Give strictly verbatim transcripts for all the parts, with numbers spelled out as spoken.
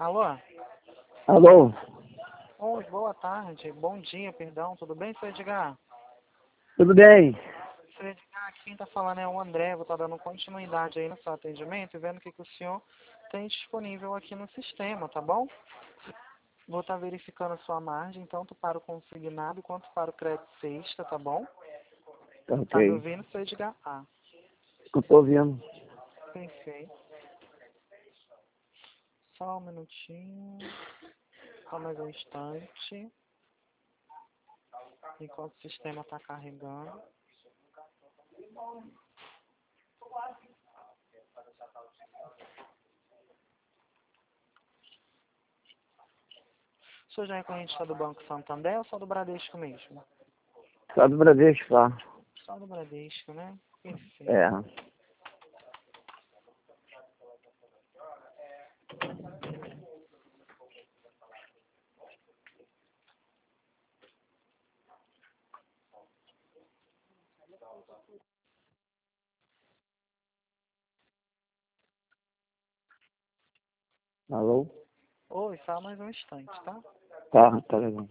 Alô? Alô? Oi, boa tarde. Bom dia, perdão. Tudo bem, seu Edgar? Tudo bem? Seu Edgar, quem está falando é o André. Vou estar dando continuidade aí no seu atendimento e vendo o que, que o senhor tem disponível aqui no sistema, tá bom? Vou estar verificando a sua margem, tanto para o consignado quanto para o crédito sexta, tá bom? Tá Tá me ok. ouvindo, seu Edgar? Ah, Eu tô ouvindo. perfeito. Só um minutinho. Só mais um instante. Enquanto o sistema está carregando. O senhor já é corrente só do Banco Santander ou só do Bradesco mesmo? Só do Bradesco, lá. Só do Bradesco, né? Perfeito. É. Alô? Oi, só mais um instante, tá? Tá, tá legal.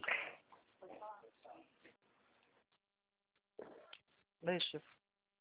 Deixa eu...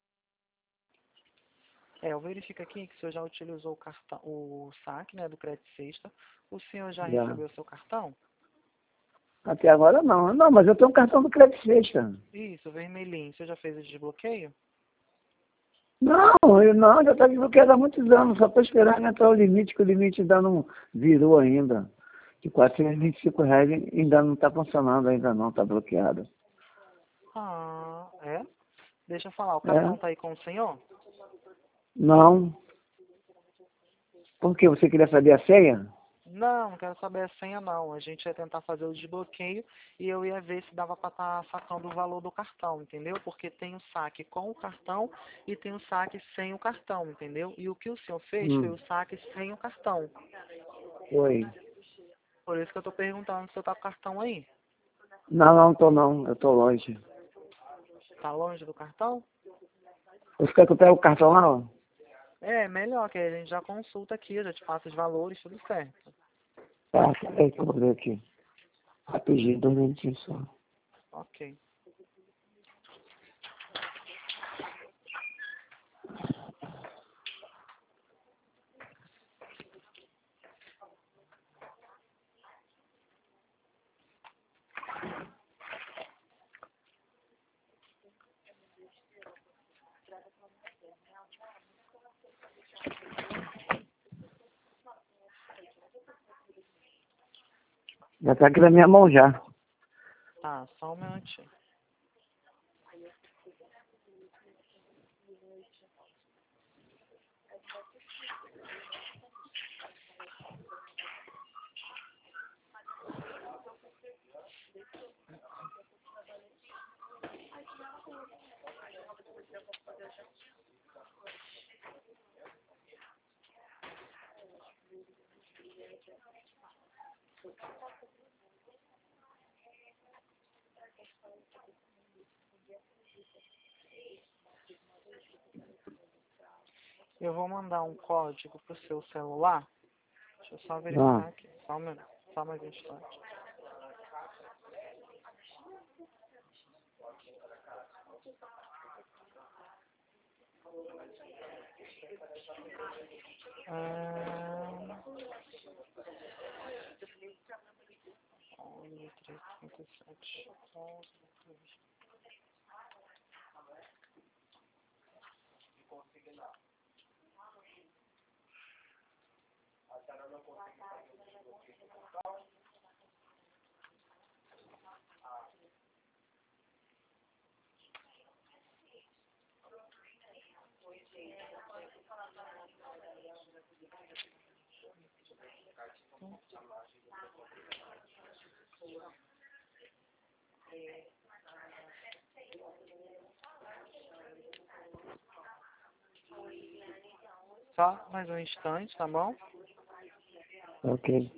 É, eu verifico aqui que o senhor já utilizou o cartão, o saque, né, do crédito sexta. O senhor já Já. recebeu o seu cartão? Até agora não. Não, mas eu tenho um cartão do crédito sexta. Isso, vermelhinho. O senhor já fez o desbloqueio? Não, eu não, já tá desbloqueado há muitos anos. Só tô esperando entrar o limite, que o limite ainda não virou ainda. De quatrocentos e vinte e cinco reais ainda não tá funcionando, ainda não, tá bloqueado. Ah, é? Deixa eu falar, o É? cartão tá aí com o senhor? Não. Por quê? Você queria saber a senha? Não, não quero saber a senha não. A gente ia tentar fazer o desbloqueio e eu ia ver se dava para estar sacando o valor do cartão, entendeu? Porque tem o saque com o cartão e tem o saque sem o cartão, entendeu? E o que o senhor fez foi Hum. o saque sem o cartão. Foi. Por isso que eu tô perguntando se o senhor tá com o cartão aí. Não, não tô não. Eu tô longe. Tá longe do cartão? Você quer que eu pegue o cartão lá, ó? É, melhor, que a gente já consulta aqui, eu já te passo os valores, tudo certo. Tá, peraí que eu vou ver aqui. Rapidinho, dois minutinhos só. Ok. Já tá aqui na minha mão já. Tá, só um minutinho. Eu vou mandar um código pro seu celular. Deixa eu só Ah, verificar aqui. Só um minuto. Só mais um instante. Ah, onze, três, cinco, sete, onze, dois. Só mais um instante, tá bom? ok.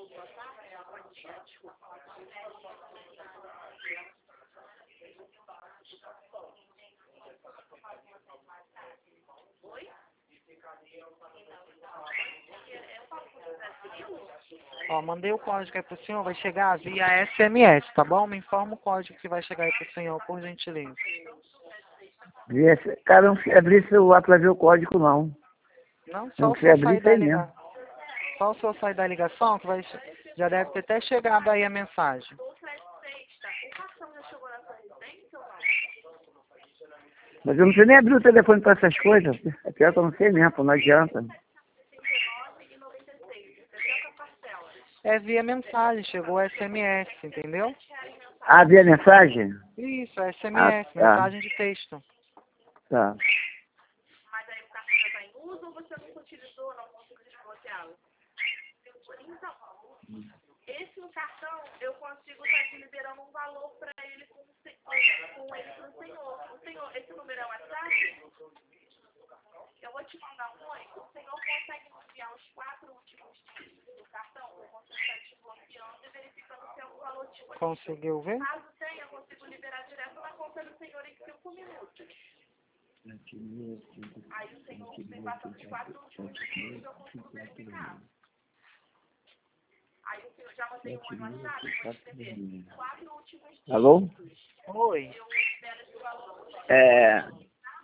Ó, mandei o código aí pro senhor, vai chegar via S M S, tá bom? Me informa o código que vai chegar aí pro senhor, por gentileza. Esse- Cara, eu não sei abrir esse celular pra ver o código, não. Não, Eu só não o sei senhor abrir sair isso da aí mesmo. ligação. Só o senhor sair da ligação, que vai, já deve ter até chegado aí a mensagem. Mas eu não sei nem abrir o telefone pra essas coisas. É pior que eu não sei mesmo, pô, não adianta. É via mensagem, chegou S M S, entendeu? Ah, vi a mensagem? Isso, é S M S, Ah, tá. mensagem de texto. Tá. Mas aí o cartão já está em uso ou você nunca utilizou, não conseguiu desbloqueá-lo? Então, esse no cartão eu consigo estar te liberando um valor para ele com, com ele para o senhor. O senhor, esse número é o WhatsApp? Eu vou te mandar um oi. O senhor consegue enviar os quatro últimos dígitos do cartão? Eu consigo estar desbloqueando e verificando se é um valor disponível. Conseguiu ver? Caso tenha, eu consigo liberar direto na conta do senhor em cinco minutos. Aí o senhor tem bastante quatro últimos dígitos, eu consigo verificar. Aí o senhor já mandei um oi no WhatsApp, vou escrever quatro últimos dígitos. Alô? Oi. Eu libero esse valor. É... Tá?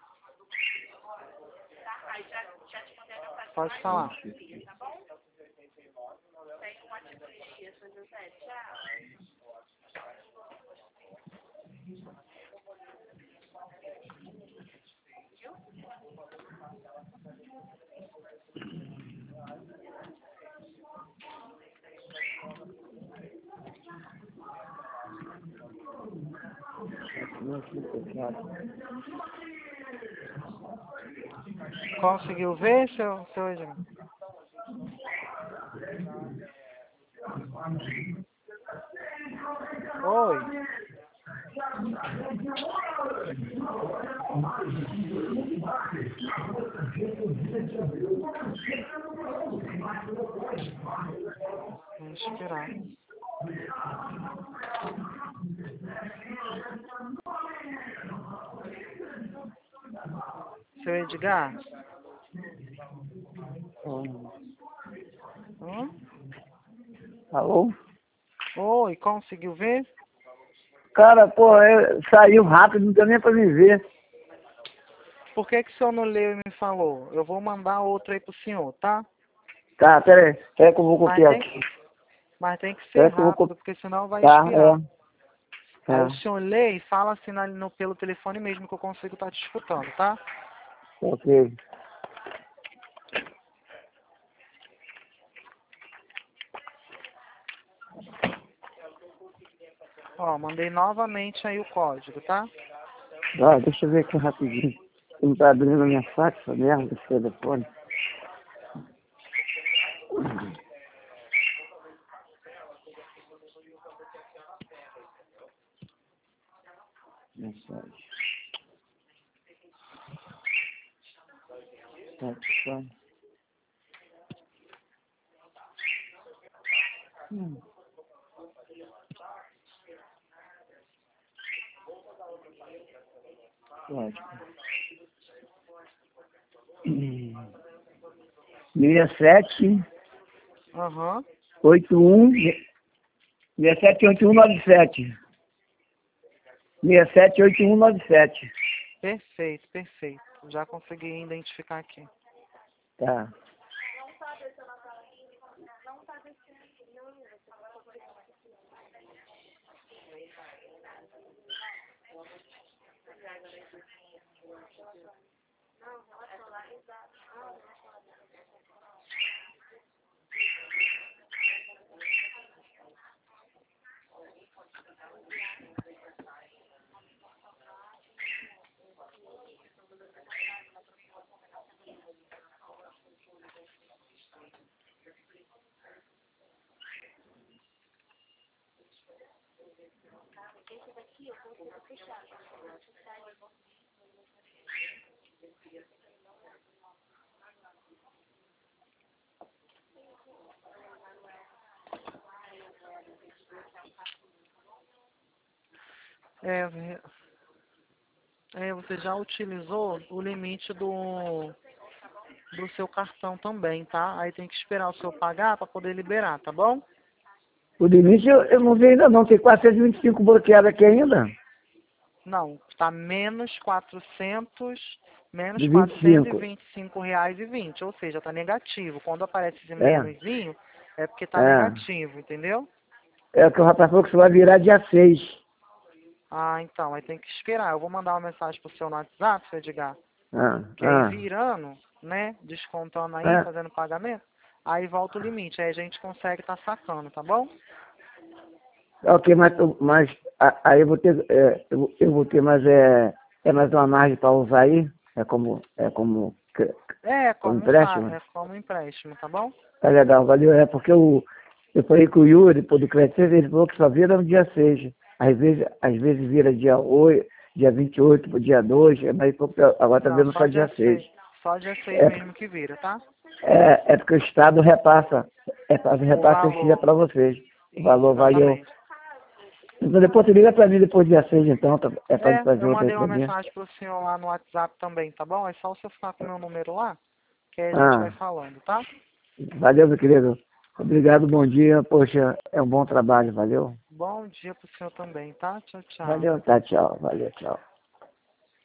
Aí já, já te mandei a mensagem. Pode falar. Tá bom? Tem um ótimo dia, seu José. Tchau. Conseguiu ver, seu, seu Edmar? Oi. Vamos esperar. Seu Edgar? Hã? Alô? Oi, conseguiu ver? Cara, pô, é, saiu rápido, não deu nem pra me ver. Por que que o senhor não leu e me falou? Eu vou mandar outro aí pro senhor, tá? Tá, pera aí. Pera que eu vou Mas copiar tem, aqui. mas tem que ser Pera que eu vou rápido, copiar. porque senão vai Tá, expirar. é. Aí É. o senhor lê e fala assim na, no, pelo telefone mesmo que eu consigo estar te escutando, tá? Ok. Ó, mandei novamente aí o código, tá? Ah, deixa eu ver aqui rapidinho. Não tá abrindo a minha fax, essa merda, esse telefone. Mensagem. Fax, tá. Hum. Código. Hum. seis sete Aham. oito um seis sete oito um nove sete. seis sete oito um nove sete. Perfeito, perfeito. Já consegui identificar aqui. Tá. Esse daqui eu consigo fechar. É, é, você já utilizou o limite do, do seu cartão também, tá? Aí tem que esperar o seu pagar para poder liberar, tá bom? O limite eu, eu não vi ainda não, tem quatrocentos e vinte e cinco bloqueado aqui ainda. Não, está menos quatrocentos, menos De vinte e quatrocentos e cinco. vinte e cinco reais e vinte, ou seja, está negativo. Quando aparece esse É, menoszinho, é porque está é. negativo, entendeu? É o que o rapaz falou que você vai virar dia seis. Ah, então, aí tem que esperar. Eu vou mandar uma mensagem pro seu no WhatsApp, seu Edgar, Ah, que aí ah, virando, né, descontando aí, ah. fazendo pagamento, aí volta o limite, aí a gente consegue estar sacando, tá bom? Ok, mas, mas a- aí eu vou ter, é, eu, eu vou ter mais, é, é mais uma margem para usar aí? É como, é como, que- É, como como um sa empréstimo? é como empréstimo, tá bom? Tá legal, valeu. É porque o, eu falei com o Yuri, depois do crédito, ele falou que só vira no dia seis. Às vezes, às vezes vira dia oito, dia vinte e oito pro dia dois, mas ele falou que agora tá Não, vendo só só dia dia seis. seis. Só dia seis É, mesmo que vira, tá? é, é porque o Estado repassa, é, faz o O repasse esse dia valor. para vocês. O Isso, valor valeu. exatamente. Então depois você liga para mim depois do dia seis, então, tá, é para É, fazer eu outra aí mandei para uma mim. mensagem pro senhor lá no WhatsApp também, tá bom? É só você ficar com o meu número lá, que aí a gente vai Ah, falando, tá? valeu, meu querido. Obrigado, bom dia. Poxa, é um bom trabalho, valeu? Bom dia pro senhor também, tá? Tchau, tchau. Valeu, tá, tchau. Valeu, tchau.